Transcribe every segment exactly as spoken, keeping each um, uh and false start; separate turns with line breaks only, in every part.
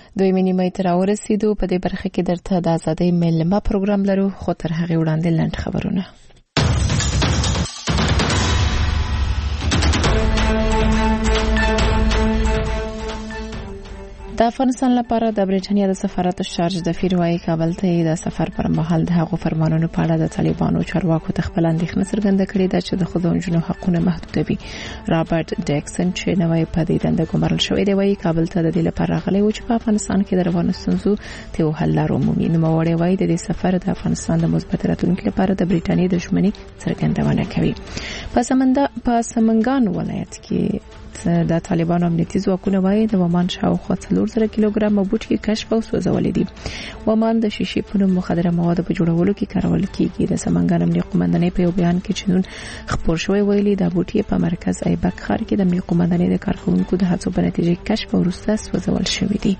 دوی نیمه تر ورسېدو. په دې برخه کې درته د ازادۍ ملما پروګرام لرو، خو تر هغه وړاندې لنډ خبرونه. د افغانستان لپاره د بریټانیا د سفارت شارج د فیروای کابل ته د سفر پر مهال د هغو فرمانونو په اړه د طالبانو چارواکو ته خپل اندېښنه څرګنده کړې ده چې د ښځو او نجونو حقونه محدودوي. رابرټ ډیکسن چې نوی په دې دنده ګمارل شوی دی وايي کابل ته د دې لپاره راغلی و چې په افغانستان کې د روانو ستونزو ته یو حل لار ومومي. نوموړی وايي د دې سفر د افغانستان د مثبت راتلونکي لپاره د بریټانیا د دښمنۍ څرګندونه کوي. په سمندا په سمنګان ولایت کې د طالبانو امنیتي ځواکونه وايي د ومان شاوخوا څلور زره کیلوګرام بوټي کشف او سوځولې دي. ومان د شیشې په نوم مخدره مواد په جوړولو کې کارول کیږي. د سمنګان امنیتي قومندانۍ په یو بیان کې چې نن خبر شوی ویلي د بوټي په مرکز ایبک ښار کې د امنیتي قومندانۍ د کارکونکو د هڅو په نتیجه کې کشف او وروسته سوځول شوی دي.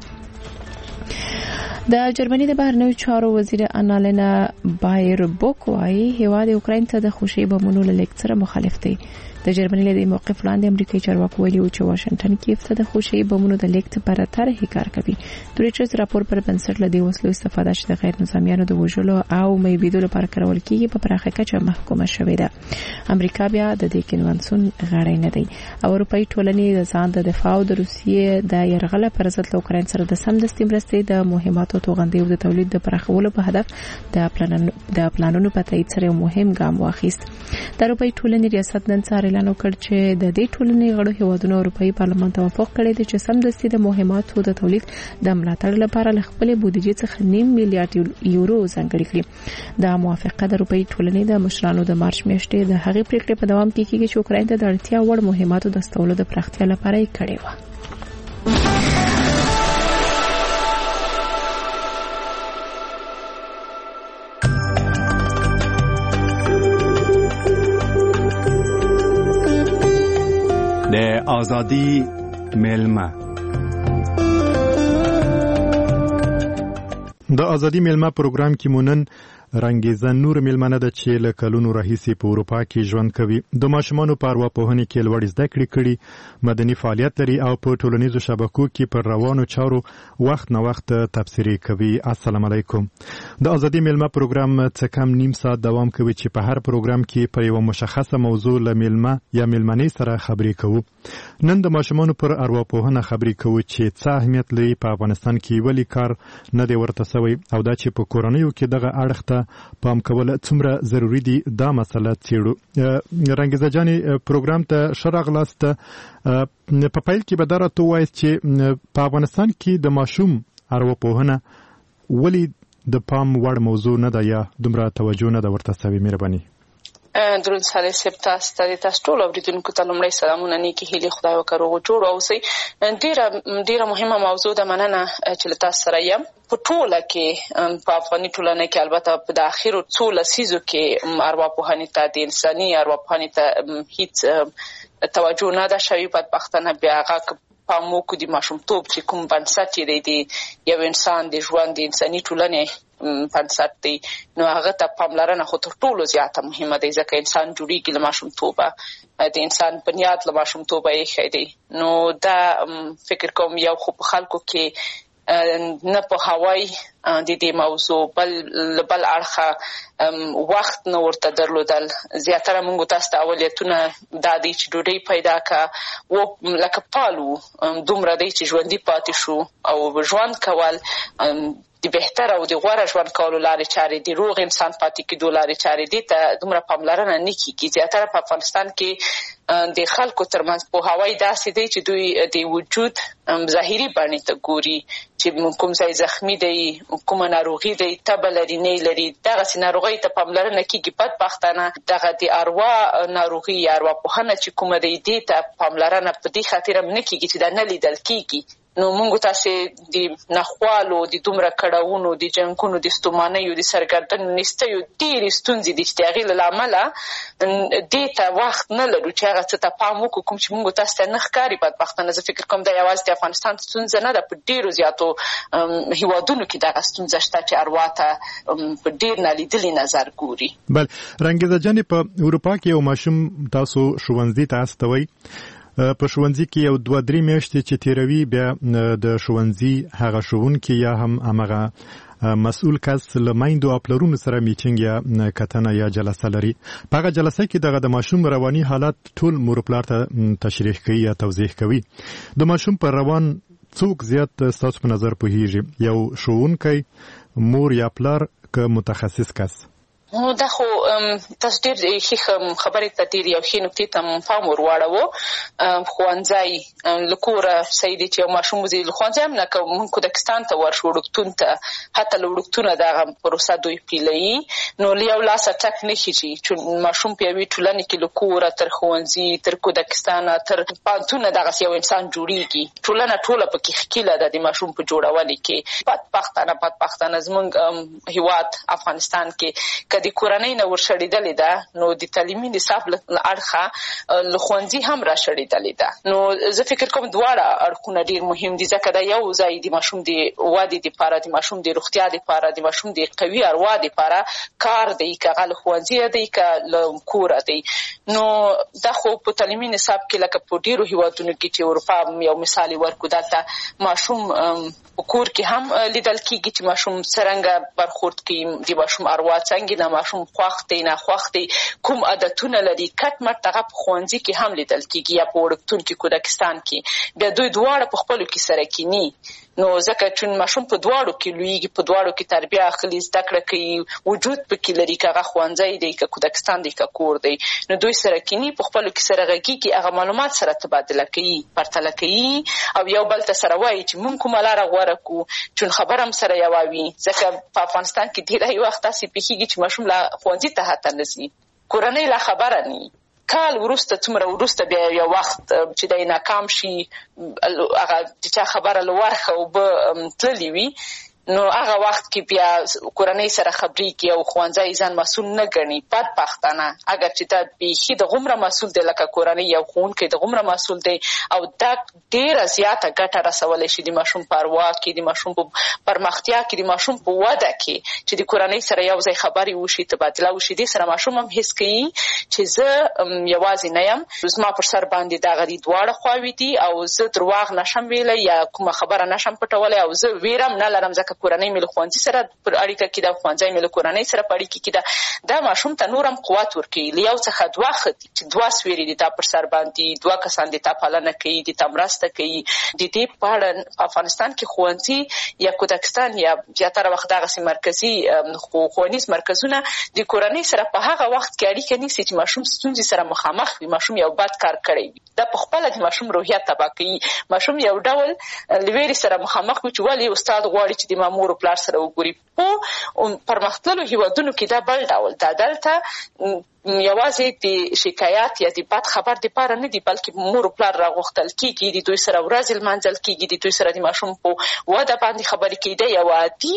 د جرمني د بهرنیو چارو وزیر انالینا بایربوک وايي هیواد اوکراین ته د خوشي بمونو له لیکچر مخالف دی. د جرمني له موقف لاندې امریکایي چارواکو ویلي چې واشنگټن کیف ته د خوشي بمونو د لیکت پر طرحه کار کوي. د ریچارډ راپور پر بنسټ له دې وسلو استفاده چې د غیر نظامیانو د وژلو او میبیدو لپاره کارول کیږي په پراخه کچه محکومه شوې ده. امریکا بیا د دې کنوانسیون غړی نه دی. اروپאי ټولنې د ځان د دفاع او د روسیې د يرغل پر ضد له اوکراین سره د سمدستي مرستې د مهماتو توغندې او د تولید د پراخولو په هدف د پلانونو د پلانونو په تایید سره مهم ګام واخیست. د اروپאי ټولنې ریاست نن سهار اعلان وکړ چې د دې ټولنې غړو هیوادونو اروپאי پارلمان توافق کړی دی چې سمدستي د مهماتو د تولید د ملاتړ لپاره له خپل بودیجې څخه نیم میلیارډ یورو ځانګړي کړي. دا موافقه د اروپאי ټولنې د مشرانو د مارچ میاشتې د هغې پریکړې په دوام کې کیږي چې اوکراین ته د اړتیا وړ مهماتو د استولو د پراختیا لپاره یې کړې و.
د ازادي ملما
د ازادي ملما پروګرام کې مونن رنګیزه نور ملمنه د چې له کلونو راهیسې په اروپا کې ژوند کوي. د ماشومانو په ارواپوهنې کې لوړ زده کړې کړي، مدني فعالیت لري او په ټولنیزو شبکو کې پر روانو چارو وخت نه وخت تبصرې کوي. السلام علیکم. د ازادي ملما پروګرام څه کم نیم ساعت دوام کوي چې په هر پروګرام کې په یو مشخصه موضوع له ملما یا ملمنې سره خبرې کوو. نن د ماشومانو پر ارواپوهنه خبرې کوو چې څه اهمیت لري په افغانستان کې، ولی کار نه دی ورته سوی او دا چې په کورنیو کې دغه اړخ ته پام کول څومره ضروری دي، دا مسله څېړو. رنګیزه جانې پروګرام ته ښه راغلاست. په پیل کې به دا راته ووایاست چې په افغانستان کې د ماشوم ارواپوهنه ولې د پام وړ موضوع نه ده یا دومره توجه نه ده ورته سوې؟ مهرباني.
درود سره سپتاس ته تاسو ټول اوریدونکو ته لومړی سلامونه، نیکی هیلې، خدای وکړو جوړ اوسئ. ډیره ډیره مهمه موضوع ده، مننه چې تاسو سره یم. په ټوله کې په افغاني ټولنه کې البته په د اخیرو څو لسیزو کې ارواپوهنې ته د انساني ارواپوهنې ته هیڅ توجه نه ده شوې. بدبختانه بیا هغه پام وکړو د ماشومتوب چې کوم بنسټ یې دی یو انسان د ژوند د انساني ټولنې بنسټ دی، نو هغه ته پاملرنه خو تر ټولو زیاته مهمه ده، ځکه انسان جوړیږي له ماشومتوبه، د انسان بنیاد له ماشومتوبه ایښی دی. نو دا فکر کوم یو خو په خلکو کې نه په هوای د دې موضوع بل بل اړخه وخت نه ورته درلودل. زیاتره موږ تاسو ته اولتونه دا دي چې ډوډۍ پیدا کا و لکه پالو دومره دی چې ژوندۍ پاتې شو او ژوند کول د بهتر او د غوره ژوند کولو لارې چارې دي، روغ انسان پاتې کېدو لارې چارې دي ته دومره پاملرنه نه کېږي. زیاتره په افغانستان کې د خلکو ترمنځ پوهاوی داسې دی چې دوی د وجود ظاهري بڼې ته ګوري چې کوم ځای زخمي دی، کومه ناروغي دی، تبه لري نه لري، دغسې ناروغۍ ته پاملرنه کېږي. بدبختانه دغه د اروا ناروغي یا ارواپوهنه چې کومه دی دې ته پاملرنه په دې خاطر هم نه کېږي چې دا نه لیدل کېږي. نو موږ تاسې د ناخوالو، د دومره کړاوونو، د جنګونو، د ستومانیو، د سرګردنو، نیستیو ډېرې ستونزې دي چې د هغې له امله دې ته وخت نه لرو چې هغه څه ته پام وکړو کوم چې موږ تاسو ته نه ښکاري. بدبختانه زه فکر کوم دا یوازې د افغانستان ستونزه نه ده، په ډېرو زیاتو هیوادونو کې دغه ستونزه شته چې اروا ته په ډېر نالیدلي نظر ګوري. بل
رنګیزه جانې، په اروپا کې یو ماشوم تاسو ښوونځي ته استوئ، په ښوونځي کې یو دوه درې میاشتې چې تیروي بیا د ښوونځي هغه ښوونکي یا هم هغه مسؤل کس له میندو او پلرونو سره میټینګ یا کتنه یا جلسه لري. په هغه جلسه کې دغه د ماشوم رواني حالت ټول مور پلار ته تشریح کوي یا توضیح کوي. د ماشوم پر روان څوک زیات ستاسو په نظر پوهیږي؟ یو ښوونکی، مور یا پلار که متخصص کس؟
نو دا خو تاسو ډېر ښه خبرې ته ډېر یو ښې نکتې ته پام ور واړوو. ښوونځی له کوره صحیح دی چې یو ماشوم وځي له ښوونځي هم نه که مونږ کودکستان ته ورشو وړکتون ته، حتی له وړکتونه دغه پروسه دوی پیلوي، نو له یو لاسه ټک نه خیږي چې ماشوم په یوې ټولنې کې له کوره تر ښوونځي تر کودکستانه تر پوهنتونه دغسې یو انسان جوړېږي. ټولنه ټوله پکې ښکیله ده د ماشوم په جوړونې کې. بدبختانه بدبختانه زموږ هېواد افغانستان کې د کورنۍ نه ورشړېدلې ده، نو د تعلیمي نصاب له اړخه له ښوونځي هم راشړېدلې ده. نو زه فکر کوم دواړه اړخونه ډېر مهم دي، ځکه دا یو ځای د ماشوم د ودې دپاره، د ماشوم د روغتیا دپاره، د ماشوم د قوي اروا دپاره کار دی، که هغه له ښوونځي دی که له کوره دی. نو دا خو په تعلیمي نصاب کې لکه په ډېرو هېوادونو کې چې اروپا یو مثال ورکو، دلته ماشوم په کور کې هم لیدل کېږي چې ماشوم څرنګه برخورد کوي، د ماشوم اروا څنګه ده، ماشوم خوښ دی نه خوښ دی، کوم عادتونه لري، کټ مټ هغه په ښوونځي کې هم لیدل کېږي یا په وړکتون کې کودکستان کې. بیا دوی دواړه په خپلو کې سره کیني، نو ځکه چې ماشوم په دواړو کې لویږي، په دواړو کې تربیه اخلي، زده کړه کوي، وجود پکې لري، که هغه ښوونځی دی که کودکستان دی که کور دی، نو دوی سره کیني، په خپلو کې سره غږېږي، هغه معلومات سره تبادله کوي، پرتله کوي او یو بل ته سره وایي چې مونږ کومه لاره غوره کړو، چون خبره هم سره یوه وي. ځکه په افغانستان کې ډېری وخت داسې پېښېږي چې ماشوم لا ښوونځي ته حتی نه ځي، کورنۍ لا خبره نه، کال وروسته څومره وروسته بیا یو وخت چې دی ناکام شي، هغه د چا خبره له ورخه اوبه تللې وي، نو هغه وخت کې بیا کورنۍ سره خبرېږي او ښوونځی ځان مسؤل نه ګڼي. بدبختانه اگر چې دا بیخي د غومره مسؤل دی لکه کورنۍ یو ښوونکی د غومره مسؤل دی، او دا ډېره زیاته ګټه رسولی شي د ماشوم په اروا کې، د ماشوم په پرمختیا کې، د ماشوم په وده کې، چې د کورنۍ سره یو ځای خبرې وشي، تبادله وشي. دې سره ماشوم هم حس کوي چې زه یوازې نه یم، زما پر سر باندې دغه دي دواړه خواوې دي، او زه درواغ نشم ویلی یا کومه خبره نشم پټولی، او زه ویره هم نه لرم ځکه کورنۍ مې له ښوونځي سره پر اړیکه کې ده، ښوونځی مې له کورنۍ سره په اړیکه کې ده. دا ماشوم ته نور هم قوت ورکوي، له یو څخه دوه ښه دي چې دوه سویرې دي تا پر سر باندې، دوه کسان دي تا پالنه کوي، دي تا مرسته کوي. د دې په اړه په افغانستان کې ښوونځي یا کودکستان یا زیاتره وخت دغسې مرکزي ښوونیز مرکزونه د کورنۍ سره په هغه وخت کې اړیکه نیسي چې ماشوم ستونزې سره مخامخ وي، ماشوم یو بد کار کړی وي. دا په خپله د ماشوم روحیه تباه کوي، ماشوم یو ډول له ویرې سره مخامخ وي چې ولې استاد غواړي چې د مامور پلار سره وګوري. په پرمختللو هېوادونو کې دا بل ډول ده، دلته یوازې د شکایت یا د بد خبر دپاره نه دي، بلکې مور و پلار راغوښتل کېږي، د دوی سره ورځې لمانځل کېږي، د دوی سره د ماشوم په وده باندې خبرې کوي. دا یو عادي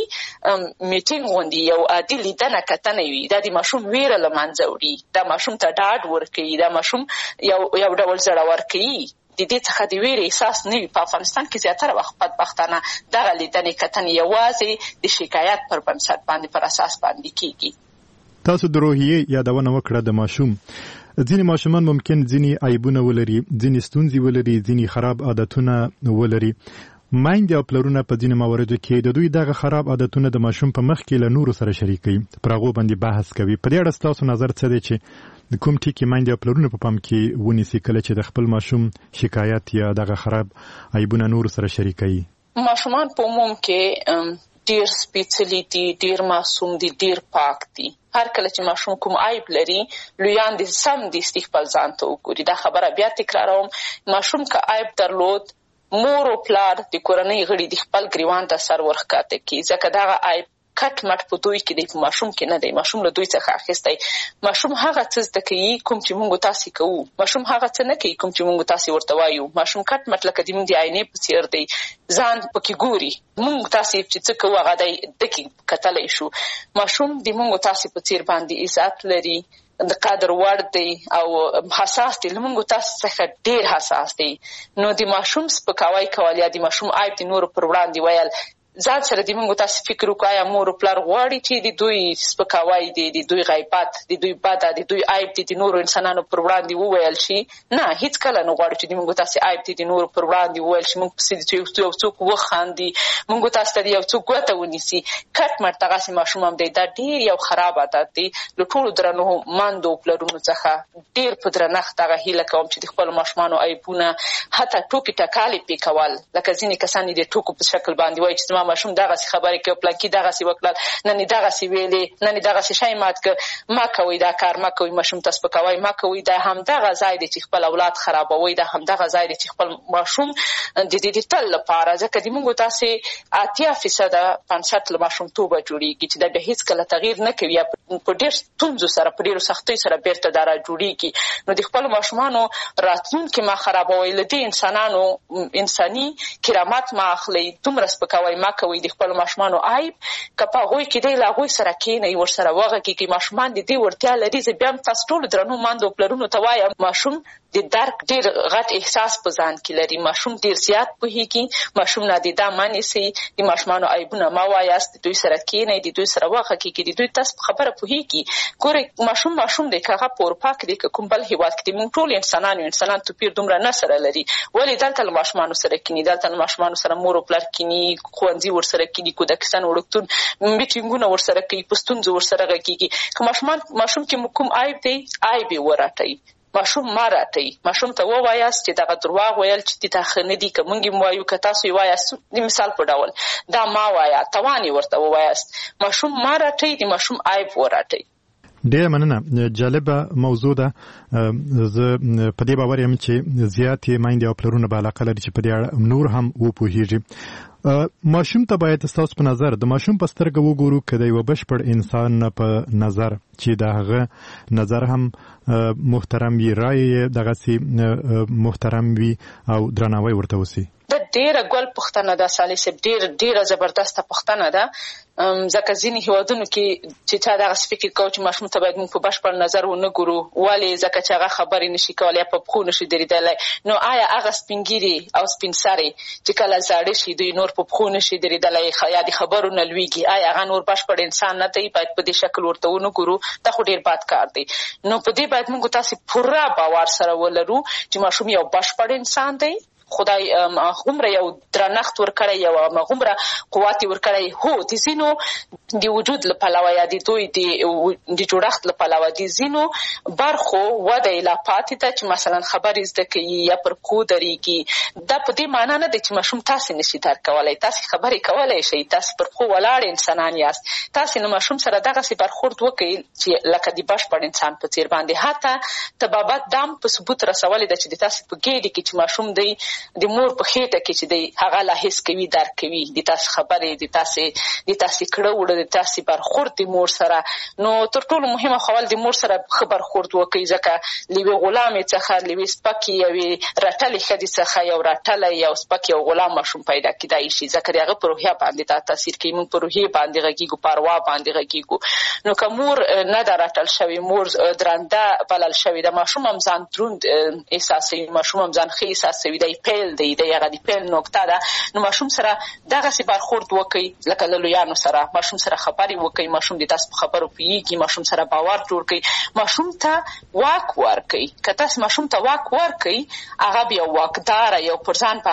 میټینګ غوندې یو عادي لیدنه کتنه وي، دا د ماشوم ویره له منځه وړي، دا ماشوم ته ډاډ ورکوي، دا ماشوم یو یو ډول زړور کوي، د دې څخه د ویرې احساس نه وي. په افغانستان کې زیاتره وخت بدبختانه دغه لیدنې کتنې یوازې د شکایت پر بنسټ باندې پر اساس باندې کېږي.
تاسو د روحیې یادونه وکړه د ماشوم. ځینې ماشومان ممکن ځینې عیبونه ولري، ځینې ستونزې ولري، ځینې خراب عادتونه ولري. میندې او پلرونه په ځینې مواردو کې د دوی دغه خراب عادتونه د ماشوم په مخ کې له نورو سره شریکوي، پر هغو باندې بحث کوي. په دې اړه ستاسو نظر څه دی چې کوم ټکي میندې او پلرونه په پام کې ونیسي کله چې د خپل ماشوم شکایت یا دغه خراب عیبونه نورو سره شریکوي؟
ماشومان په عموم کې ډېر سپېڅلي دي، ډېر معصوم دي، ډېر پاک دي. هر کله چې ماشوم کوم عیب لري، لویان دي سم دستي خپل ځان ته وګوري. دا خبره بیا تکراروم، ماشوم که عیب درلود، مور او پلار د کورنۍ غړي د خپل ګریوان ته سر ورښکته کړي، ځکه دغه عیب کټ مټ په دوی کې دی، په ماشوم کې نه دی. ماشوم له دوی څخه اخیستی. ماشوم هغه څه زده کوي کوم چې موږ تاسې کوو، ماشوم هغه څه نه کوي کوم چې موږ تاسې ورته وایو. ماشوم کټ مټ لکه د موږ د آینې په څېر دی، ځان پکې ګوري. موږ تاسې چې څه کوو هغه دی دکې کتلی شو. ماشوم د موږ تاسې په څېر باندې عزت لري، د قدر وړ دی او حساس دی، له موږ تاسو څخه ډېر حساس دی. نو د ماشوم سپکاوی کول یا د ماشوم عیب د نورو پر وړاندې ویل ځان سره د موږ تاسو فکر وکړئ یا مور او پلار غواړي چې د دوی سپکاوی دي د دوی غیبت د دوی بد د دوی عیب دي د نورو انسانانو پر وړاندې وویل شي نه هیڅ کله نه غواړي چې د موږ تاسو عیب دي د نورو پر وړاندې وویل شي موږ پسې چې یو څوک وخاندي موږ تاسو ته یو څوک ګوته ونیسي کټ مټ دغسې ماشوم هم دی دا ډېر یو خراب عادت دی له ټولو درنو ماندو پلرونو څخه ډېر په درنښت دغه هیله کوم چې د خپلو ماشومانو عیبونه حتی ټوکې ټکالې پرې کول لکه ځینې کسان یې د ټوکو په شکل باندې وایي چې زما ماشوم دغسې خبرې کوي پلانکي دغسې وکړل نن یې دغسې ویلې نن یې دغسې شی مات کړ مه کوئ دا کار مه کوئ ماشوم ته سپکوئ مه کوئ دا همدغه ځای دی چې خپل اولاد خرابوئ دا همدغه ځای دی چې خپل ماشوم د دې د تل لپاره ځکه د موږ تاسې اتیا فیصده پنځه له ماشومتوبه جوړېږي چې دا بیا هېڅکله تغییر نه کوي یا په ډېر ستونزو سره په ډېرو سختیو سره بېرته دا راجوړېږي نو د خپلو ماشومانو راتلونکي مه خرابوئ له دې انسانانو انساني کرامت مه اخلئ دومره سپکوئ مه کوئ د خپلو ماشومانو عیب که په هغوی کې دی له هغوی سره کښېنئ ورسره وغږېږئ ماشومان د دې وړتیا لري زه بیا هم تاسو ټولو درنو ماندو پلرونو ته وایم ماشوم د درک ډېر غټ احساس په ځان کې لري ماشوم ډېر زیات پوهېږي ماشوم نادیده مه نیسئ د ماشومانو عیبونه مه وایاست د دوی سره کښېنئ د دوی سره وغږېږئ د دوی تاسو په خبره پوهېږي ګورئ ماشوم ماشوم دی که هغه په اروپا کې دی که کوم بل هېواد کې دی موږ ټول انسانان یو انسانان توپیر دومره نه سره لري ولې دلته له ماشومانو سره کښېني دلته له ماشومانو سره مور او پلار کښېني ښوونځي ورسره کښېني کودکستان وړکتون میټینګونه ورسره کوي په ستونزو ورسره غږېږي که ماشومان ماشوم کې کوم عیب دی عیب یې ورټئ ماشوم ما راټئ ماشوم ته ووایاست چې دغه درواغ ویل چې دې ته ښه نه دي که موږ یې ووایو که تاسو یې وایاست د مثال په ډول دا ما وایه توان یې ورته ووایاست ماشوم ما راټئ د ماشوم عیب وراټئ
ډېره مننه جالبه موضوع ده زه په دې باور یم چې زیاتې میندې او پلرونه به علاقه لري چې په دې اړه نور هم وپوهېږي ماشوم ته باید ستاسو په نظر د ماشوم په سترګه وګورو که د یوه بشپړ انسان په نظر چې د هغه نظر هم محترم وي رایې یې دغسې محترم وي او درناوی ورته وسي
دا ډېره ګل پوښتنه ده سالي صاحب ډېره ډېره زبردسته پوښتنه ده ځکه ځینې هېوادونو کې چې چا دغسې فکر کوو چې ماشوم ته باید موږ په بشپړ نظر ونه ګورو ولې ځکه چې هغه خبرې نشي کولی یا په پښو نشي درېدلی نو آیا هغه سپین ږیري او سپین سرې چې کله زاړه شي دوی نور په پښو نشي درېدلی یا د خبرو نه لویږي آیا هغه نور بشپړ انسان نه دی باید په دې شکل ورته ونه ګورو دا خو ډېر بد کار دی نو په دې باید موږ تاسې پوره باور سره ولرو چې ماشوم یو بشپړ انسان دی خدای هغومره یو درنښت ورکړی یو هغومره قوت یې ورکړی هو د ځینو د وجود له پلوه یا د دوی د جوړښت له پلوه د ځینو برخو وده یې لا پاتې ده چې مثلا خبرې زده کوي یا پر پښو درېږي دا په دې معنا نه ده چې ماشوم تاسې نشي درک کولی تاسې خبرې کولی شئ تاسې پر پښو ولاړ انسانان یاست تاسې له ماشوم سره دغسې برخورد وکړئ چې لکه د بشپړ انسان په څېر باندې حتی طبابت دا هم په ثبوت رسولې ده چې د تاسې په ګېډې کې چې ماشوم دی د مور په خېټه کې چې دی هغه لا حس کوي درک کوي د تاسې خبرې د تاسې د تاسې کړه وړه د تاسې برخورد د مور سره نو تر ټولو مهمه خو د مور سره ښه برخورد وکړئ ځکه له یوې غلامې څخه له یوې سپکې یوې رټلې ښځې څخه یو رټلی یو سپک یو غلام ماشوم پیدا کېدای شي ځکه د هغه په روحیه باندې دا تاثیر کوي موږ په روحیې باندې غږېږو په اروا باندې غږېږو نو که مور نه ده رټل شوې مور درنده بلل شوې ده ماشوم هم ځان دروند احساسوي ماشوم هم ځان ښه احساسوي دی پیل دی د هغه د پیل نقطه ده نو ماشوم سره دغسې برخورد وکړئ لکه له لویانو سره ماشوم سره خبرې وکړئ ماشوم د تاسو په خبرو پوهېږي ماشوم سره باور جوړ کړئ ماشوم ته واک ورکړئ که تاسو ماشوم ته واک ورکړئ هغه بیا واکداره یو پر ځان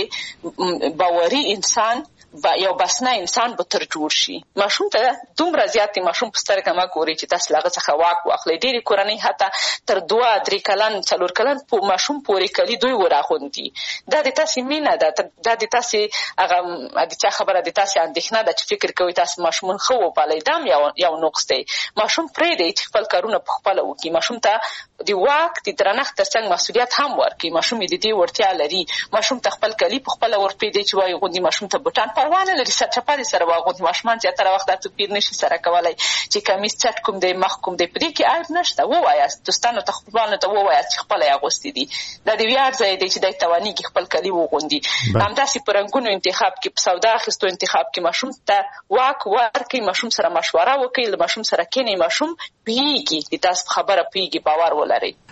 باندې باوري انسان یو بسنه انسان به تر جوړ شي ماشوم ته دومره زیات ماشوم په سترګه مه ګورئ چې تاسو له هغه څخه واک واخلئ ډېرې کورنۍ حتی تر دوه درې کلن څلور کلن ماشوم پورې کلي دوی وراغوندي دا د تاسې مینه ده دا د تاسې هغه د چا خبره د تاسې اندېښنه ده چې فکر کوئ تاسو ماشومان ښه وپالئ دا هم یو یو نقص دی ماشوم پرېږدئ چې خپل کارونه په خپله وکړي ماشوم ته د واک د درنښت تر څنګ مسؤلیت هم ورکړي ماشوم یې د دې وړتیا لري ماشوم ته خپل کلي په خپله ورپرېږدئ چې وایي غوندې ماشوم ته بوټان پروا نه لري سرچپه دې سره واغوندي ماشومان زیاتره وخت دا توپیر نشي سره کولی چې کمیس چټ کوم دی مخ کوم دی په دې کې عیب نشته ووایاست دوستانو ته خپلوانو ته ووایاست چې خپله یې اغوستي دي دا د ویاړ ځای دی چې دی توانېږي خپل کلي وغوندي همداسې په رنګونو انتخاب کې په سودا اخیستو انتخاب کې ماشوم ته واک ورکړئ ماشوم سره مشوره وکړئ له ماشوم سره کښېنئ ماشوم پوهېږي د تاسو په خبره پوهېږي باور ولرئ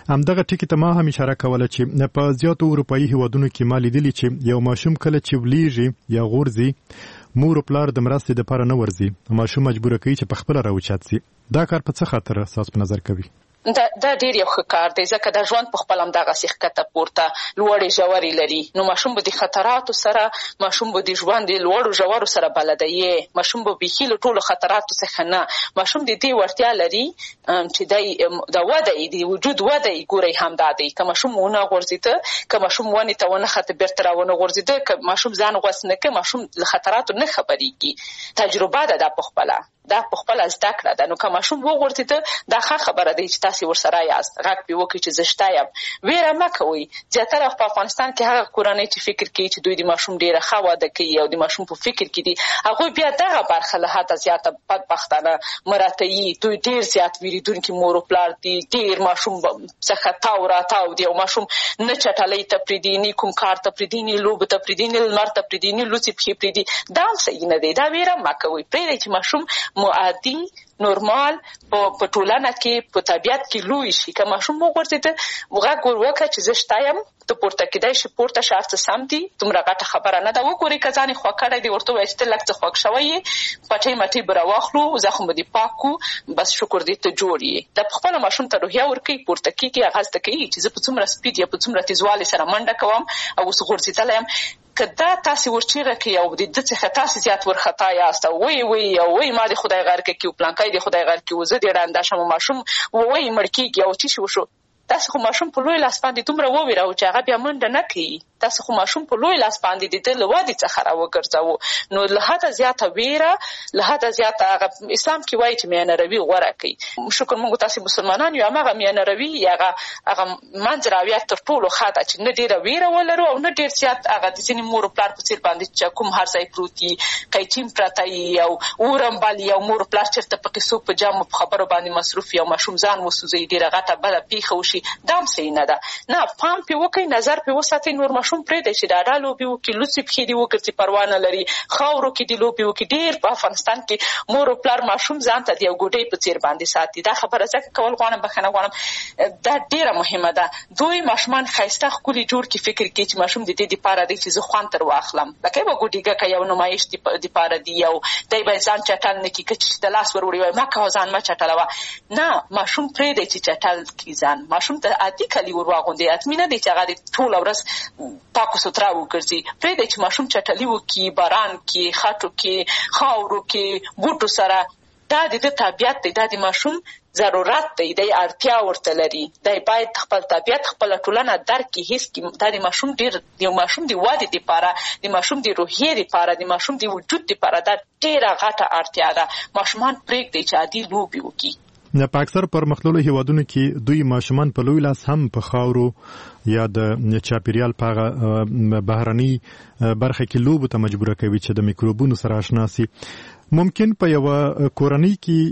همدغه ټکی ته ما هم اشاره کوله چې په زیاتو اروپایي هیوادونو کې ما لیدلي چې یو ماشوم کله چې ولیږي یا غورځي مور او پلار د مرستې دپاره نه ورځي ماشوم مجبوره کوي چې په خپله راوچت سي دا کار په څه خاطر ستاسو په نظر کوي؟
دا دا ډیر یو ښه کار دی ځکه دا ژوند په خپل همدغسې ښکته پورته لوړې ژورې لري نو ماشوم به د خطراتو سره ماشوم به د ژوند د لوړو ژورو سره بلده یې ماشوم به بیخي له ټولو خطراتو څخه نه ماشوم د دې وړتیا لري چې دی د وده یې د وجود وده یې ګورئ همدا دی که ماشوم ونه غورځېده که ماشوم ونې ته ونه خته بېرته راونه غورځېده که ماشوم ځان غوڅ نه کړي ماشوم له خطراتو نه خبرېږي تجربه ده دا په خپله دا په خپله زده کړه ده نو که ماشوم وغورځېده دا ښه خبره دی چې تاسې ورسره یاست غږ پرې وکړئ چې زه شته یم ویره مه کوئ زیاتره په افغانستان کې هغه کورنۍ چې فکر کوي چې دوی د ماشوم ډېره ښه واده کوي او د ماشوم په فکر کې دي هغوی بیا دغه برخه له حده زیاته بدبختانه مراته یي دوی ډېر زیات ویرېدونکي مور و پلار دي ډېر ماشوم څخه تاو راتاو دي او ماشوم نه چټلۍ ته پرېږدي نه کوم کار ته پرېږدي نه لوبو ته پرېږدي نه لمر ته پرېږدي نه لوڅې پښې پرېږدي دا هم صحیح نه دی دا ویره مه کوئ پرېږدئ چې ماشوم معادي نورمال په ټولنه کې په طبیعت کې لوی شي که ماشوم وغورځېده غږ ور وکړه چې زه شته یم ته پورته کېدای شي پورته شه هر څه سم دي دومره غټه خبره نه ده وګورئ که ځان یې خوږ کړی دی ورته ووایه چې ته لږ څه خوږ شوی یې پټۍ مټۍ به راواخلو زخم به دې پاک کړو بس شکر دې ته جوړ یې دا په خپله ماشوم ته روحیه ورکوي پورته کېږي هغه زده کوي چې زه په څومره سپیډ یا په څومره تیزوالي سره منډه کوم او اوس غورځېدلی یم که دا تاسې ورچیغه کوي او د ده څخه تاسې زیات ورخطا یاست او وایي وایي او وایي ما دې خدای غر کې کړي پلانکی دې خدای غر کړي زه دې ړنده شم ماشوم وایي مړ کېږي او څه شي وشو تاسې خو ماشوم په لوی لاس باندې دومره وویراوه چې هغه بیا منډه نه کوي تاسې خو ماشوم په لوی لاس باندې د ده له ودې څخه راوګرځوو نو له حده زیاته ویره له حده زیاته هغه اسلام کې وایي چې میانه روي غوره کوي شکر موږ تاسې مسلمانان یو هماغه میانه روي هغه هغه منځ راویه تر ټولو ښه ده چې نه ډېره ویره ولرو او نه ډېر زیات هغه د ځینې مور و پلار په څېر باندې چې کوم هر ځای پروت وي قیچین پرته وي او اورم بل یو مور و پلار چېرته په قصو په جامو په خبرو باندې مصروف وي او ماشوم ځان وسوځوي ډېره غټه بده پېښه وشي دا هم صحیح نه ده نه پام پرې وکړئ نظر پرې وساتئ نور ماشوم پرېږدئ چې ډاډه لوبې وکړي لوڅې پښې دې وګرځي پروا نه لري خاورو کې دې لوبې وکړي ډېر په افغانستان کې مور و پلار ماشوم ځان ته د یو ګوډۍ په څېر باندې ساتي دا خبره ځکه کول غواړم بښنه غواړم دا ډېره مهمه ده دوی ماشومان ښایسته ښکلي جوړ کړي فکر کوي چې ماشوم د دې دپاره دی چې زه خوند تر واخلم لکه یوه ګوډیګکه یو نمایش دپاره دي او دی باید ځان چټل نه کړي که چې د لاس ور وړي وایي مه کوه ځان مه چټلوه نه ماشوم پرېږدئ چې چټل کړي ځان ماشوم ته عادي کالي ور واغوندئ حتمي نه دی چې هغه دې ټوله ورځ پاکو سترا وګرځي پرېږدئ چې ماشوم چټلي وکړي باران کې خټو کې خاورو کې بوټو سره دا د ده طبیعت دی دا د ماشوم ضرورت دی دی اړتیا ورته لري دی باید خپل طبیعت خپله ټولنه درک کړي حس کړي دا د ماشوم ډېر د ماشوم د ودې دپاره د ماشوم د روحیې دپاره د ماشوم د وجود دپاره دا ډېره غټه اړتیا ده ماشومان پرېږدئ چې عادي لوبې وکړي
په اکثر پرمختللو هیوادونو کې دوی ماشومان په لوی لاس هم په خاورو یا د چاپیریال په هغه بهرني برخه کې لوبو ته مجبوره کوي چې د میکروبونو سره آشنا سي ممکن په یوه کورنۍ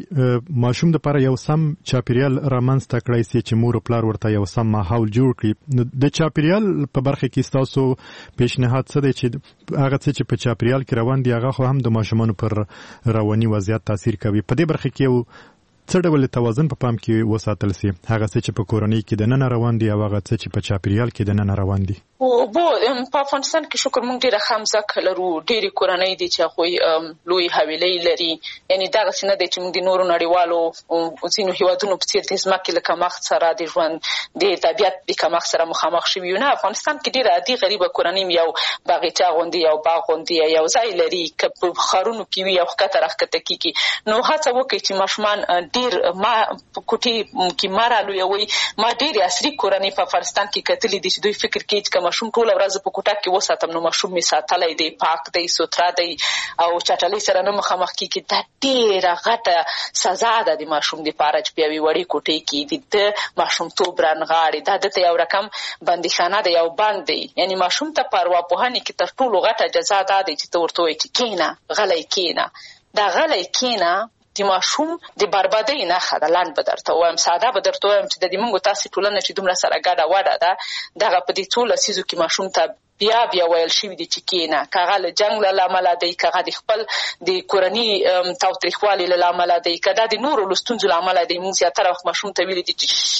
کې ماشوم دپاره یو سم چاپیریال رامنځته کړی سي چې مور و پلار ورته یو سم ماحول جوړ کړي د چاپیریال په برخه کې ستاسو پیشنهاد څه دی چې هغه څه چې په چاپیریال کې روان دي هغه خو هم د ماشومانو پر رواني وضعیت تاثیر کوي په دې برخه کې یو څه ډول توازن په پام کې وساتل سي هغه څه چې په کورنۍ کې دننه روان دي او هغه څه چې په چاپیریال کې دننه روان دي
بو په افغانستان کې شکر موږ ډېره ښه مځکه لرو ډېرې کورنۍ دي چې هغوی لوی حویلۍ لري یعنې دغسې نه دی چې موږ د نورو نړیوالو ځینو هېوادونو په څېر د ځمکې له کمښت سره د ژوند د طبیعت د کمښت سره مخامخ شوي یو نه افغانستان کې ډېره عادي غریبه کورنۍ یو باغچه غوندې یو باغ غوندې یو ځای لري که په ښارونو کې وي او ښکته راښکته کېږي نو هڅه وکړئ چې ماشومان ډېر ما په کوټې کې ما رالویوئ ما ډېرې عصري کورنۍ په افغانستان کې کتلي دي چې دوی فکر کوي چې که ماشوم ټوله ورځ په کوټه کې وساتم نو ماشوم مې ساتلی دی پاک دی سوتره دی او چټلۍ سره نه مخامخ کېږي دا ډېره غټه سزا ده د ماشوم دپاره چې په یوې وړې کوټې کې د ده ماشومتوب رانغاړي دا ده ته یو رقم بندیخانه دی یو بند دی یعنې ماشوم ته په ارواپوهنې کې تر ټولو غټه جزا دا دی چې ته ورته وایې چې کښېنه غلی کښېنه دا غلی کښېنه د ماشوم د بربادۍ نښه ده لنډ به درته ووایم ساده به درته ووایم چې د دې موږ تاسې ټولنه چې دومره سره ګډه وډه ده دغه په دې څو لسیزو کې ماشوم ته بیا بیا ویل شوي دي چې کښېنه که هغه له جنګ له امله دی که هغه د خپل د کورني تاوتریخوالي له امله دی که دا د نورو له ستونزو له امله دی موږ زیاتره وخت ماشوم ته ویلي دي چې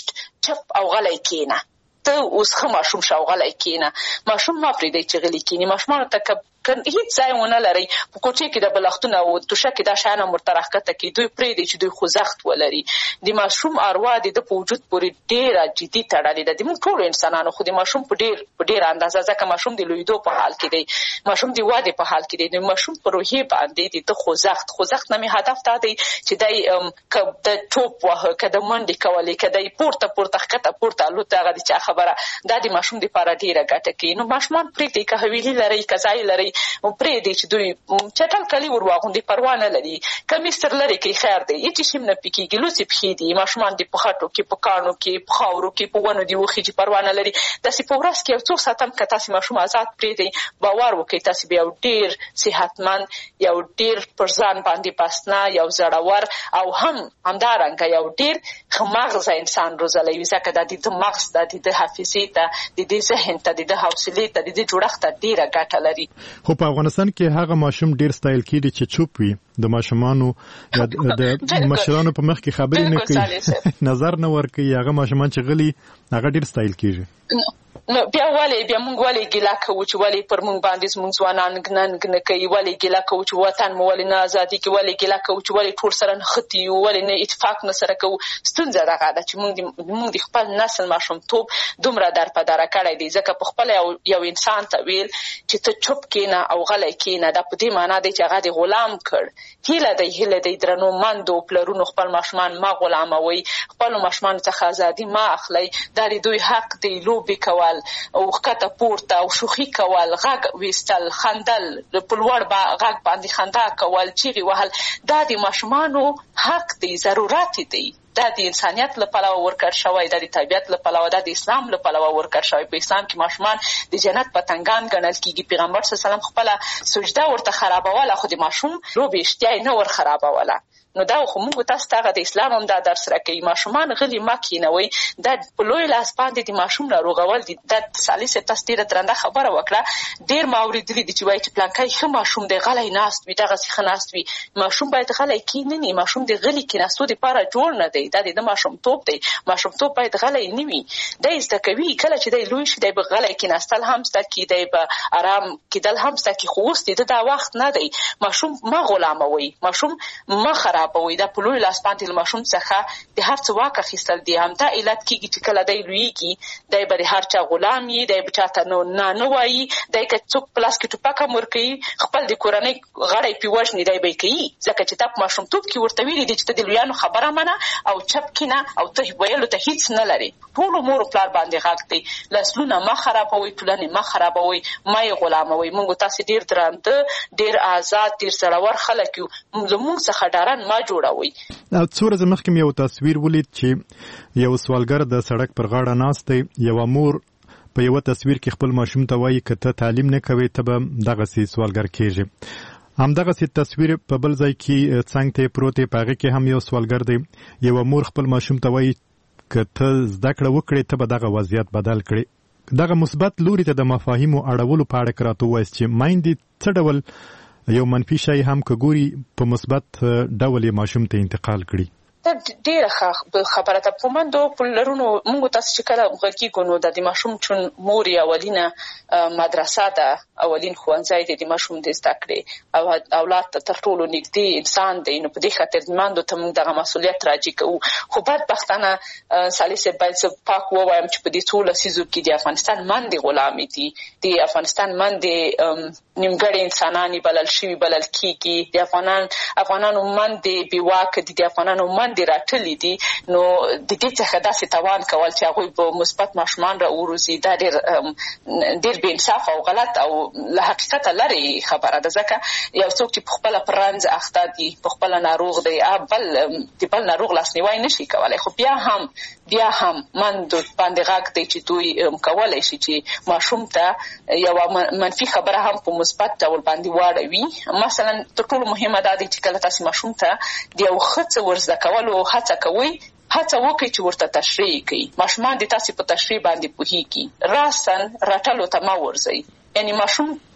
چپ او غلی کېنه، ته اوس ښه ماشوم شه او غلی کېنه. ماشوم مه پرېږدئ چې غلی کېني. ماشومانو ته که هیڅ ځای ونه لرئ، په کوټې کې د بلښتونه او توشه کې دا شیان هم ورته راښکته کړي، دوی پرېږدئ چې دوی خوځښت ولري. د ماشوم اروا د ده په وجود پورې ډېره جدي تړلې ده، د موږ ټولو انسانانو، خو د ماشوم په ډېر په ډېره اندازه، ځکه ماشوم د لویېدو په حال کې دی، ماشوم د ودې په حال کې دی. د ماشوم په روحیې باندې د ده خوځښت خوځښت نه مې هدف دا دی چې دی که د ټوپ واهه، که د منډې کولې، که دی پورته پورته ښکته پورته الوت، هغه د چا خبره، دا د ماشوم دپاره ډېره ګټه کوي. نو ماشومان پرېږدئ، که حویلي لرئ، که ځای لرئ، پرېږدئ چې دوی چټل کالي ور واغوندي، پروا نه لري. کمیس تر لرې کړئ، خیر دی، هېڅ شي هم نه پې کېږي. لوڅې پښې دي، ماشومان دي په خټو کې، په کاڼو کې، په خاورو کې، په ونو دي وخېږي، پروا نه لري. داسې په ورځ کې یو څو ساعته هم که تاسې ماشوم آزاد پرېږدئ، باور وکړئ تاسې به یو ډېر صحتمند، یو ډېر پر ځان باندې بسنه، یو زړور او هم همدارنګه یو ډېر ښه مغزه انسان روزلی وي، ځکه دا د ده مغز ته، د ده حافظې ته، د دې ذهن ته، د ده حوصلې ته، د دې جوړښت ته ډېره ګټه لري.
خو په افغانستان کې هغه ماشوم ډېر ستایل کېږي چې چوپ وي، د ماشومانو یا د مشرانو په مخ کې خبرې نه کوي، نظر نه ورکوي. هغه ماشومان چې غلي، هغه ډېر ستایل کېږي.
نو بیا ولې بیا موږ ولې ګیله کوو چې ولې پر موږ باندې زموږ ځوانان ننګ نه کوي، ولې ګیله کوو چې وطن مو ولې نه ازادېږي، ولې ګیله کوو چې ولې ټول سره نښتي یو، ولې نه اتفاق نه سره کوو. ستونزه دغه ده چې موږ موږ د خپل نسل ماشومتوب دومره درپدره کړی دی، ځکه په خپله یو یو انسان ته ویل چې ته چوپ کېنه او غلی کېنه، دا په دې معنا دی چې هغه دې غلام کړ. هیله دی هیله دی درنو مندو پلرونو خپل ماشومان ما غلاموئ، خپلو ماشومانو څخه ازادي ما اخلئ، دا د دوی حق دی. لوبې کول او ښکته پورته او شوخي کول، غږ ویستل، خندل، په لوړ غږ باندې خندا کول، چیغې وهل، دا د ماشومانو حق دی، ضرورت دی. دا د انسانیت له پلوه ورکړ شوی، دا د طبیعت له پلوه، دا د اسلام له پلوه ورکړ شوی. په اسلام کې ماشومان د جنت پتنګان ګڼل کېږي. پیغمبر صلی الله علیه وسلم خپله سجده ورته خرابوله، خو د ماشوم لوبې اشتیا یې نه ور خرابوله. نو دا خو موږ تاسو ته د اسلام هم دا درس راکوي، ماشومان غلي مه کېنوئ. دا په لوی لاس باندې د ماشوم ناروغول دي. دا سالي صاحب تاسو ډېره درنده خبره وکړه. ډېر ما اورېدلي دي چې وایي چې پلانکی ښه ماشوم دی، غلی ناست وي، دغسې ښه ناست وي. ماشوم باید غلی کېنني، ماشوم د غلي کېناستو دپاره جوړ نه دی. دا د ده ماشومتوب دی. ماشومتوب باید غلی نه وي. دی زده کوي، کله چې دی لوی شي دی به غلی کېناستل هم زده کړي، دی به ارام کېدل هم زده کړي، خو اوس د ده دا وخت نه دی. ماشوم مه غلاموئ، ماشوم مه خرابوئ. دا په لوی لاس باندې له ماشوم څخه د هر څه واک اخیستل دي. همدا علت کېږي چې کله دی لویېږي دی به د هر چا غلام وي، دی به چا ته نه نه وایي. دی که څوک په لاس کې ټوپک هم ورکوي، خپل د کورنۍ غړی پرې وژني، دی به یې کوي، ځکه چې تا په ماشومتوب کې ورته ویلي دي چې ته د لویانو خبره منه او چپ کېنه او ته ویلو ته هېڅ نه لرې. ټولو مور پلار باندې غږ دی. نسلونه مه خرابوئ، ټولنې مه خرابوئ، مه یې غلاموئ. موږ تاسې ډېر درانده، ډېر آزاد، ډېر زړور خلک یو، زموږ څخه ډارن مه جوړوئ.
څو ورځې مخکې مې یو تصویر ولید چې یو سوالګر د سړک پر غاړه ناست دی. یوه مور په یوه تصویر کې خپل ماشوم ته وایي که ته تعلیم نه کوې ته به دغسې سوالګر کېږې. همدغسې تصویر په بل ځای کې څنګ ته پروت دی، په هغې کې هم یو سوالګر دی. یوه مور خپل ماشوم ته وایي که ته زده کړه وکړې ته به دغه وضعیت بدل کړې. دغه مثبت لوري ته د مفاهیمو اړولو په اړه کې راته ووایاست چې میندې څه ډول یو منفي شی هم که ګوري په مثبت ډول یې ماشوم ته انتقال کړي.
دا ډېره ښه خبره ده. په مندو پلرونو موږ تاسو چې کله غږیږو نو د ماشوم چون مور یې اولینه مدرسه ده، اولین ښوونځی دی د ماشوم د زده کړې، او اولاد ته تر ټولو نږدې انسان دی. نو په دې خاطر مندو ته موږ دغه مسؤلیت راجع کوو. خو بدبختانه سالي صاحب باید زه پاک ووایم چې په دې څو لسیزو کې د افغانستان مندې غلامې دي. د افغانستان مندې نیمګړې انسانانې بلل شوي بلل کېږي. د افغانان افغانانو مندې بېواکه دي، د افغانانو مندې راټلې دي. نو د دې څخه داسې توان کول چې هغوی به مثبت ماشومان را وروزي، دا ډېر ډېر بې انصافه او غلط او له حقیقته لرې خبره ده. ځکه یو څوک چې په خپله پر رنځ اخته دي، په خپله ناروغ دی، بل د بل ناروغ لاسنیوی نشي کولی. خو بیا هم بیا هم مندو باندې غږ دی چې دوی کولی شي چې ماشوم ته یوه منفي خبره هم په مثبت ډول باندې واړوي. مثلا تر ټولو مهمه دا دی چې کله تاسې ماشوم ته د یو ښه څه ور زده کولو هڅه کوئ، هڅه وکړئ چې ورته تشریح کړئ. ماشومان د تاسې په تشریح باندې پوهېږي. راسن رټلو ته مه ورځئ. یعنې ماشوم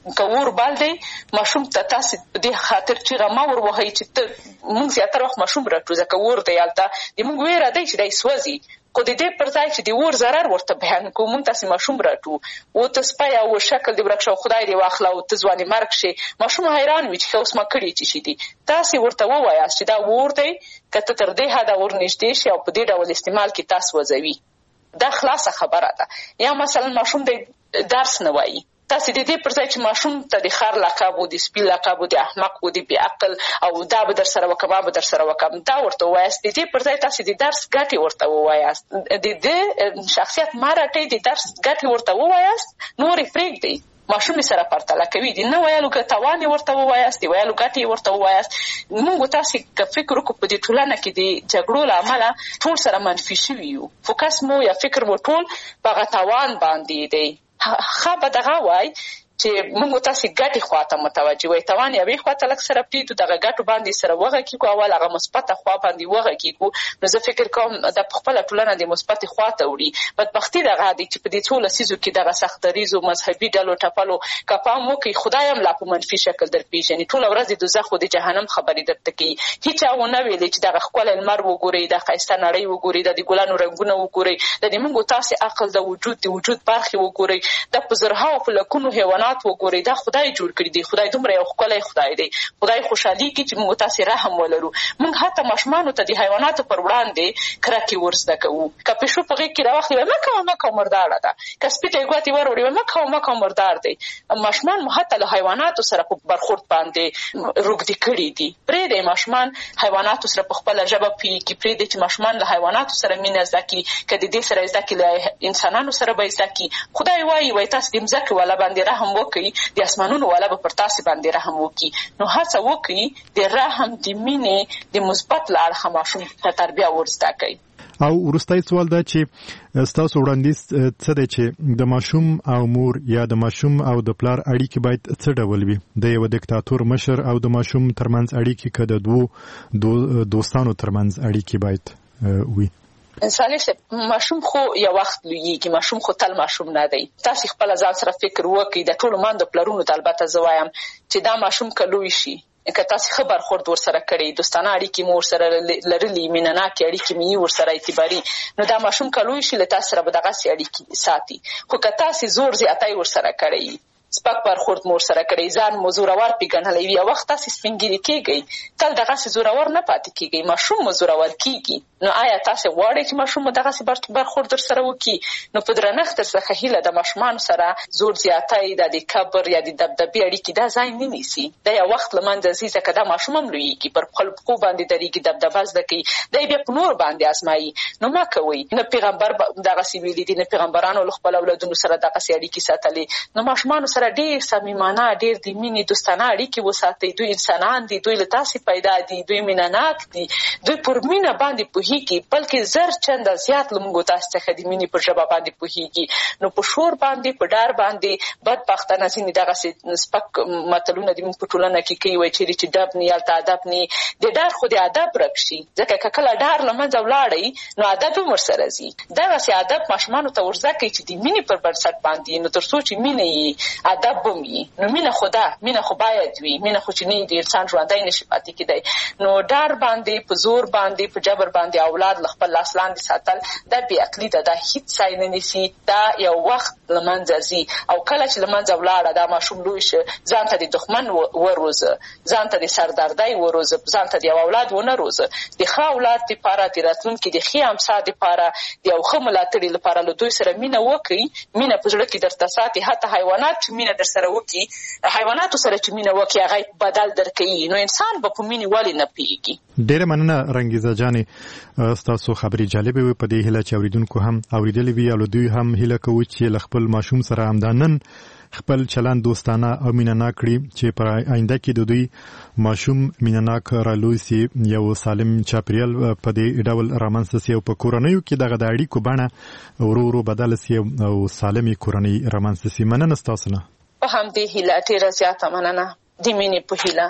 کور بال دی ماشوم ته تاسو په دې خاطر چې رما ور وهي چې موږ زیاتره وخت ماشوم راټو ځکه ور دی یالته د موږ ویره دی چې دای سوځي خو د دې پر ځای چې د ور ضرر ورته بیان کوو موږ تاسو ماشوم راټو او ته سپای او شکل دی ورکښو خدای دی واخلا او ته ځواني مرګ شي ماشوم حیران وي چې اوس ما کړی چې شي دي تاسو ورته ووایاست چې دا ور دی کته تر دې حد ور نږدې شي او په دې ډول استعمال کې تاسو وځوي دا خلاصه خبره ده. یا مثلا ماشوم د درس نه وایي تاسو د دې پر ځای چې ماشوم ته د خار لقب او د سپی لقب او د احمق او د بی عقل او دا به در سره وکم به در سره وکم دا ورته وایاست د دې پر ځای تاسو د درس ګټي ورته وایاست د دې شخصیت مارټي د درس ګټي ورته وایاست نور فریک دی ماشوم سره پرتله کوي د نه ویلو ګټوان ورته وایاست دی ویلو ګټي ورته وایاست موږ تاسو که فکر وکړو په دې ټولنه کې د جګړو لامل ټول سره منفي شوي یو فوکس مو یا فکر مو ټول په غټوان باندې دی خبر دغه وای چې موږ تاسو ګټي خواته متوجه وي توان یا وی خواته لک سره پریدو دغه ګټو باندې سره وغه کیکو اول هغه مثبت خوا باندې وغه کیکو نو زه فکر کوم د خپل ټولنه د مثبت خواته وړي بدبختی دغه دي چې په دې ټول سيزو کې دغه سختريزو مذهبي ډلو ټپلو کپام وکي خدایم لا په منفي شکل در پیژني ټول ورځ د دوزخ او د جهنم خبرې درته کوي هیڅ او نه ویل چې دغه خپل المر وګوري د خيسته نړۍ وګوري د ګلانو رنگونه وګوري د دې موږ تاسو عقل د وجود د وجود برخه وګوري د پزرها او لکونو حیوانات وګوري دا خدای جوړ کړی دی خدای دومره یو ښکلی خدای دی خدای خوشحالي کی چې موږ تاسو رحم ولرو موږ حتی ماشومانو ته د حیواناتو پر وړاندې کرکې ورزده کوو که پیشو په غېږ کې راواخلي مه کوه مه کوه مرداره ده که سپي ته یې ګوتې وروړي مه کوه مه کوه مردار دی ماشومان مو حتی له حیواناتو سره په برخورد باندې روږدي کړي دي پرېږدئ ماشومان حیواناتو سره په خپله ژبه پوهېږي پرېږدئ چې ماشومان له حیواناتو سره مینه زده کړي که د دې سره زده کړي له انسانانو سره به زده کړي خدای وایي وایي تاسو د مځکې والا باندې رحم وکړئ د اسمانونو والا به پر تاسو باندې رحم وکړي نو هڅه وکړئ د رحم د مینې د مثبت لارښه ماشوم ته تربیه ورزده کړئ.
او وروستی سوال دا چې ستاسو وړاندیز څه دی چې د ماشوم او مور یا د ماشوم او د پلار اړیکې باید څه ډول وي د یو دیکتاتور مشر او د ماشوم ترمنځ اړیکې که د دوو دو دوستانو ترمنځ اړیکې باید وي؟
صالح صاحب ماشوم خو یو وخت لویږي ماشوم خو تل ماشوم نه دی تاسو خپل ځان سره فکر وکړئ د ټولو ماندو پلرونو ته البته زه وایم چې دا ماشوم که لوی شي که تاسو خبر خورد ور سره کړی دوستانه اړیکې مو سره لرلې مینناکې اړیکې مې ور سره اعتباري نو دا ماشوم که لوی شي له تاسو سره به دغه اړیکې ساتي خو که تاسو زور زیاتی ور سره کړی سپک برخورد مور سره کړی ځان مو زورور پیژنلی وي وخت تاسو سپینګری کېږئ تل دغه زورور نه پاتې کېږئ ماشوم مو زورور کېږي نو آیا تاسو غواړئ چې ماشوم دغه برخورد در سره وکړي نو په درنښت څخه هیله د ماشومان سره زور زیاتی د کبر یا د دبدبې اړیکې دا ځای نه نیسي دا یو وخت له منځه ځي ځکه دا ماشوم هم لویږي پر خپل پښو باندې درېږي دبدبه زده کوي دی بیا په نور باندې ازمایي نو مه کوئ نه پیغمبر دغسې ویلي دي نه پیغمبرانو له خپل اولادونو سره دغسې اړیکې ساتلې نو ماشومانو سره ډېر صمیمانه ډېر د مینې دوستانه اړیکې وساتئ دوی انسانان دي دوی له تاسې پیدا دي دوی مینهناک دي دوی پر مینه باندې پوهېږي بلکې زر چنده زیات له موږ تاسو څخه د مینې پر ژبه باندې پوهېږي نو په شور باندې په ډار باندې بدبختانه ځینې دغسې سپک متلونه د موږ په ټولنه کې کوي وایي چیرې چې ډب نه هلته ادب نه د ډار خو د ادب ورک شي ځکه که کله ډار له منځه ولاړئ نو ادب هم ورسره ځي دغسې ادب ماشومانو ته ور زده کړئ چې د مینې پر بنسټ باندې نو تر څو چې مینه یې ادب هم وي نو مینه خو ده مینه خو باید وي مینه خو چې نه د انسان ژوندی نشي پاتې کېدی نو ډار باندې په زور باندې په جبر باندې اولاد له خپل لاس لاندې ساتل دا بې عقلي ده دا هېڅ ځای نه نیسي دا یو وخت له منځه ځي او کله چې له منځه ولاړه دا ماشوم لوی شه ځان ته د دښمن وروزه ځان ته د سردردۍ وروزه ځان ته د یو اولاد ونه روزه د ښه اولاد دپاره د راتلونکي د ښې امسا دپاره د یو ښه ملاتړي لپاره له دوی سره مینه وکړئ مینه په زړه کې درته ساتي حتی حیوانات چې مینه در سره وکړي حیواناتو سره چې مینه وکړي هغه بدل درکوي نو انسان به په مینې ولې نه پوهېږي.
ډېره مننه رنګیزه جانې ستاسو خبرې جالبې وې په دې هیله چې اورېدونکو هم اورېدلې وي او له دوی هم هیله کوو چې له خپل ماشوم سره همدا نن خپل چلند دوستانه او مینناک کړي چې په آینده کې د دوی ماشوم مینناک رالوی سي یو سالم چاپریال په دې ډول رامنځته سي او په کورنیو کې دغه د اړیکو بڼه ورو ورو بدله سي او سالمې کورنۍ رامنځته سي. مننه ستاسو نه.
په همدې هیله ډېره زیاته مننه د مینې په هیله.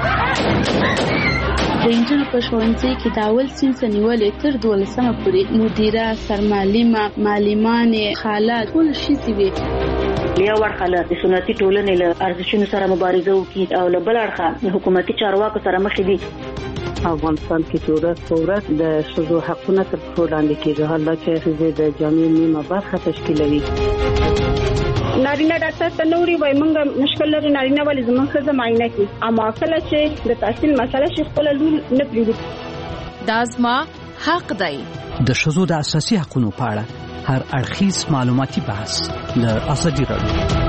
د انجونو په ښوونځي کې د اول صنف نیولې تر دولسمه پورې مدیره سرمعلمه معلمانې خاله ټول ښځې وې.
یو ورخه له سنتي ټولنې له ارزښتونو سره مبارزه وکړي او له بل اړخه حکومتي چارواکو سره مخ دي.
افغانستان کې چې ورځ په ورځ د ښځو حقونه تر پښو لاندې کېږي، حالا چې ښځې د جامعې نیمه برخه تشکیلوي.
نارینه ډاکټر ته نوري وای مونږ مشکل لري نارینه ولې زموږ ښځه معاینه کوي، اما کله چې د تحصیل مسله شي خپل لور نه پریږدي.
دا زما حق دی.
د ښځو د اساسي حقوقو په اړه هر اړخیز معلوماتي بحث له ازادي راډیو